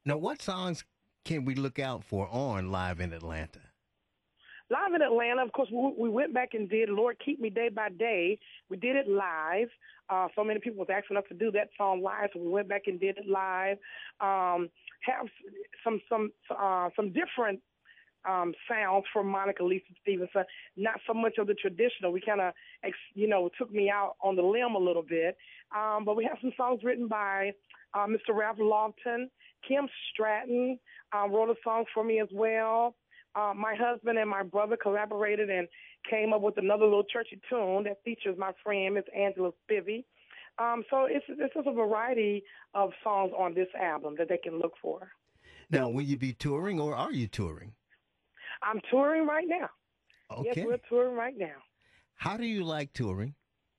Now, what songs can we look out for on Live in Atlanta? Live in Atlanta, of course, we went back and did Lord Keep Me Day by Day. We did it live. So many people was asking us to do that song live, so we went back and did it live. Have some different sounds from Monica Lisa Stevenson, not so much of the traditional. We kind of, took me out on the limb a little bit. But we have some songs written by Mr. Ralph Lofton. Kim Stratton wrote a song for me as well. My husband and my brother collaborated and came up with another little churchy tune that features my friend, Miss Angela Spivey. So it's just a variety of songs on this album that they can look for. Now, will you be touring or are you touring? I'm touring right now. Okay. Yes, we're touring right now. How do you like touring?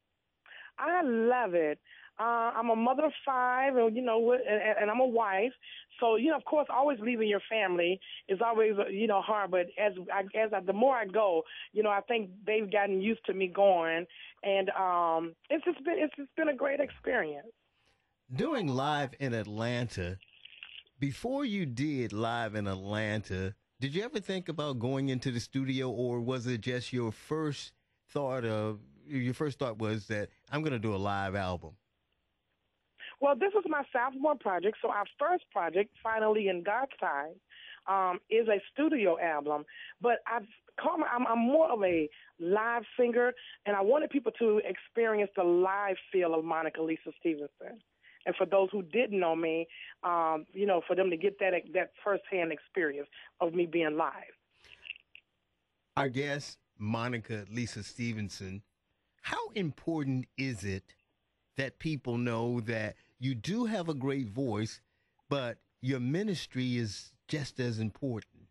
I love it. I'm a mother of 5, and and I'm a wife. So of course, always leaving your family is always hard. But the more I go, I think they've gotten used to me going, and it's just been a great experience. Doing Live in Atlanta, before you did Live in Atlanta, did you ever think about going into the studio, or was it just your first thought was that I'm going to do a live album? Well, this is my sophomore project, so our first project, Finally in God's Time, is a studio album. But I'm more of a live singer, and I wanted people to experience the live feel of Monica Lisa Stevenson. And for those who didn't know me, for them to get that firsthand experience of me being live. Our guest, Monica Lisa Stevenson, how important is it that people know that you do have a great voice, but your ministry is just as important?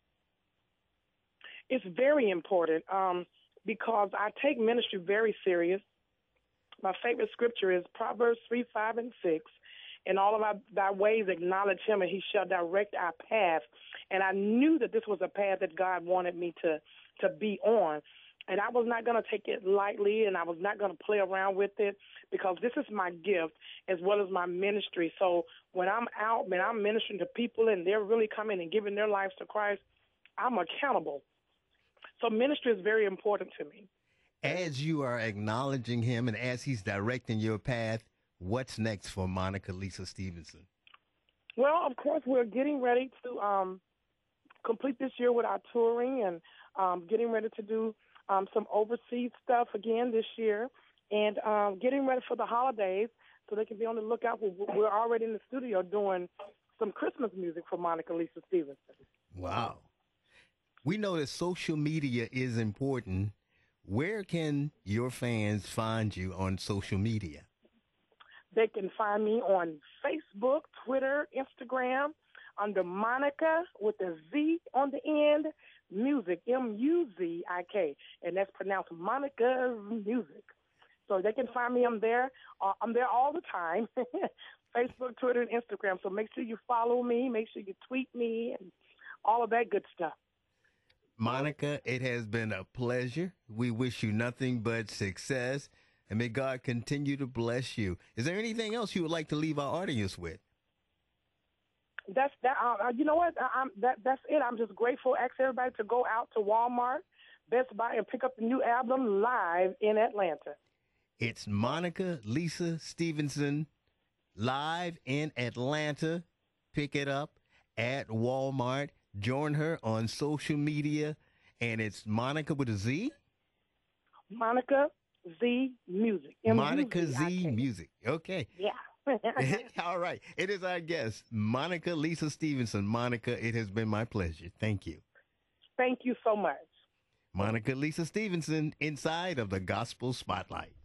It's very important because I take ministry very serious. My favorite scripture is Proverbs 3:5 and 6. In all of thy ways acknowledge him, and he shall direct our path. And I knew that this was a path that God wanted me to be on. And I was not going to take it lightly, and I was not going to play around with it, because this is my gift as well as my ministry. So when I'm out, man, I'm ministering to people, and they're really coming and giving their lives to Christ, I'm accountable. So ministry is very important to me. As you are acknowledging him and as he's directing your path, what's next for Monica Lisa Stevenson? Well, of course, we're getting ready to complete this year with our touring, and getting ready to do some overseas stuff again this year, and getting ready for the holidays so they can be on the lookout. We're already in the studio doing some Christmas music for Monica Lisa Stevenson. Wow. We know that social media is important. Where can your fans find you on social media? They can find me on Facebook, Twitter, Instagram, under Monica with a Z on the end, Music, Muzik, and that's pronounced Monica Music. So they can find me. I'm there all the time, Facebook, Twitter, and Instagram. So make sure you follow me, make sure you tweet me, and all of that good stuff. Monica, it has been a pleasure. We wish you nothing but success, and may God continue to bless you. Is there anything else you would like to leave our audience with? That's that. You know what? That's it. I'm just grateful. Ask everybody to go out to Walmart, Best Buy, and pick up the new album Live in Atlanta. It's Monica Lisa Stevenson, Live in Atlanta. Pick it up at Walmart. Join her on social media, and it's Monica with a Z? Monica Z Music. Monica Z Music. Okay. Yeah. All right. It is our guest, Monica Lisa Stevenson. Monica, it has been my pleasure. Thank you. Thank you so much. Monica Lisa Stevenson, inside of the Gospel Spotlight.